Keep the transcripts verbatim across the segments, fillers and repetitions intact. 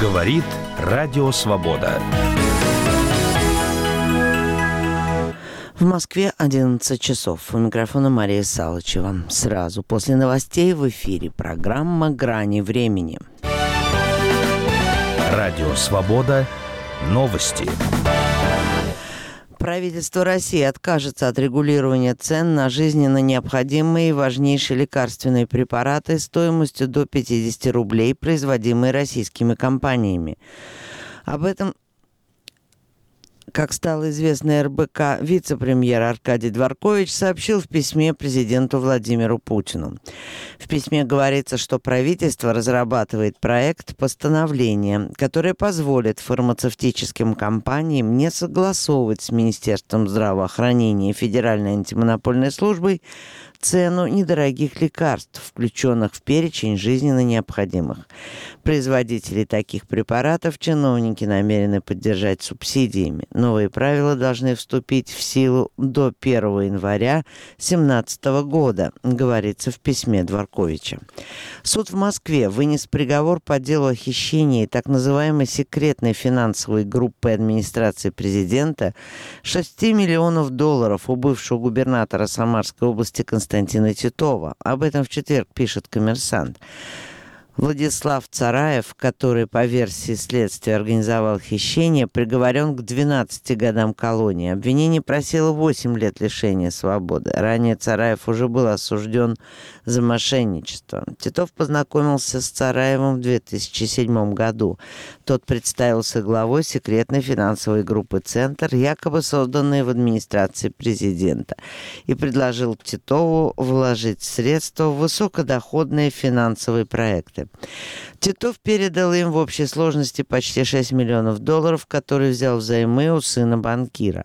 Говорит Радио Свобода. В Москве одиннадцать часов. У микрофона Мария Салычева. Сразу после новостей в эфире программа «Грани времени». Радио Свобода. Новости. Правительство России откажется от регулирования цен на жизненно необходимые и важнейшие лекарственные препараты стоимостью до пятьдесят рублей, производимые российскими компаниями. Об этом, как стало известно эр бэ ка, вице-премьер Аркадий Дворкович сообщил в письме президенту Владимиру Путину. В письме говорится, что правительство разрабатывает проект постановления, которое позволит фармацевтическим компаниям не согласовывать с Министерством здравоохранения и Федеральной антимонопольной службой цену недорогих лекарств, включенных в перечень жизненно необходимых. Производителей таких препаратов чиновники намерены поддержать субсидиями. Новые правила должны вступить в силу до первого января две тысячи семнадцатого года, говорится в письме Дворковича. Суд в Москве вынес приговор по делу о хищении так называемой секретной финансовой группы администрации президента шести миллионов долларов у бывшего губернатора Самарской области Константина Титова. Об этом в четверг пишет «Коммерсант». Владислав Цараев, который по версии следствия организовал хищение, приговорен к двенадцати годам колонии. Обвинение просило восемь лет лишения свободы. Ранее Цараев уже был осужден за мошенничество. Титов познакомился с Цараевым в две тысячи седьмом году. Тот представился главой секретной финансовой группы «Центр», якобы созданной в администрации президента, и предложил Титову вложить средства в высокодоходные финансовые проекты. Титов передал им в общей сложности почти шесть миллионов долларов, которые взял взаймы у сына банкира.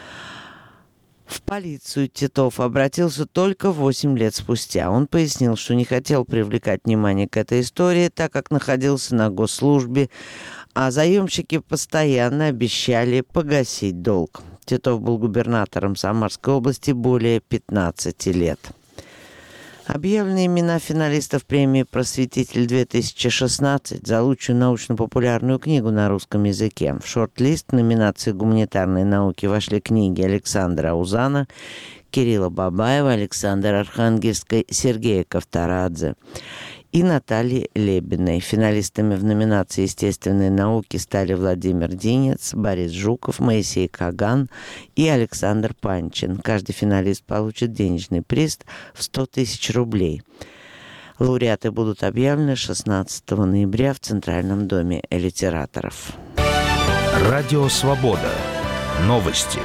В полицию Титов обратился только восемь лет спустя. Он пояснил, что не хотел привлекать внимание к этой истории, так как находился на госслужбе, а заемщики постоянно обещали погасить долг. Титов был губернатором Самарской области более пятнадцати лет. Объявлены имена финалистов премии «Просветитель-две тысячи шестнадцать» за лучшую научно-популярную книгу на русском языке. В шорт-лист номинации гуманитарной науки вошли книги Александра Аузана, Кирилла Бабаева, Александра Архангельской, Сергея Ковторадзе и Натальи Лебединой. Финалистами в номинации естественной науки стали Владимир Динец, Борис Жуков, Моисей Каган и Александр Панчин. Каждый финалист получит денежный приз в сто тысяч рублей. Лауреаты будут объявлены шестнадцатого ноября в Центральном доме литераторов. Радио Свобода. Новости.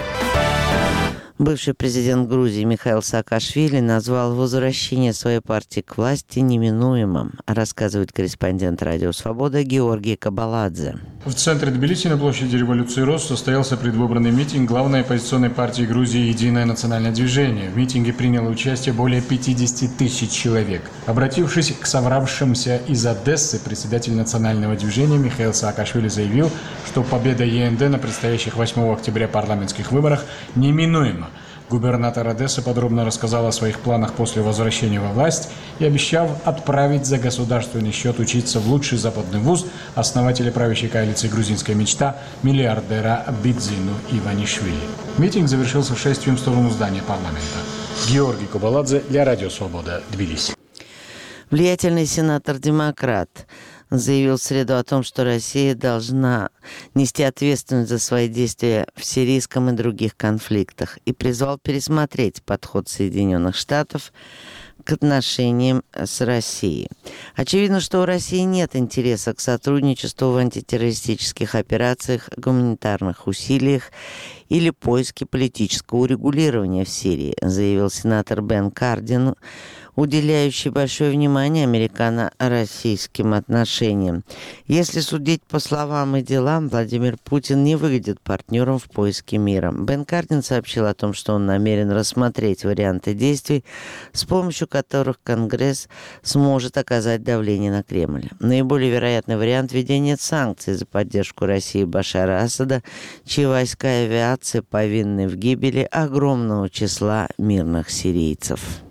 Бывший президент Грузии Михаил Саакашвили назвал возвращение своей партии к власти неминуемым, рассказывает корреспондент Радио Свобода Георгий Кабаладзе. В центре Тбилиси на площади Революции Рост состоялся предвыборный митинг главной оппозиционной партии Грузии «Единое национальное движение». В митинге приняло участие более пятидесяти тысяч человек. Обратившись к собравшимся из Одессы, председатель национального движения Михаил Саакашвили заявил, что победа е эн дэ на предстоящих восьмого октября парламентских выборах неминуема. Губернатор Одессы подробно рассказал о своих планах после возвращения во власть и обещал отправить за государственный счет учиться в лучший западный вуз основателя правящей коалиции «Грузинская мечта» миллиардера Бидзину Иванишвили. Митинг завершился шествием в сторону здания парламента. Георгий Кабаладзе для Радио Свобода, Тбилиси. Влиятельный сенатор-демократ заявил в среду о том, что Россия должна нести ответственность за свои действия в сирийском и других конфликтах, и призвал пересмотреть подход Соединенных Штатов к отношениям с Россией. Очевидно, что у России нет интереса к сотрудничеству в антитеррористических операциях, гуманитарных усилиях или поиске политического урегулирования в Сирии, заявил сенатор Бен Кардин, уделяющий большое внимание американо-российским отношениям. Если судить по словам и делам, Владимир Путин не выглядит партнером в поиске мира. Бен Кардин сообщил о том, что он намерен рассмотреть варианты действий, с помощью которых Конгресс сможет оказать давление на Кремль. Наиболее вероятный вариант — введения санкций за поддержку России Башара Асада, чьи войска и авиация повинны в гибели огромного числа мирных сирийцев.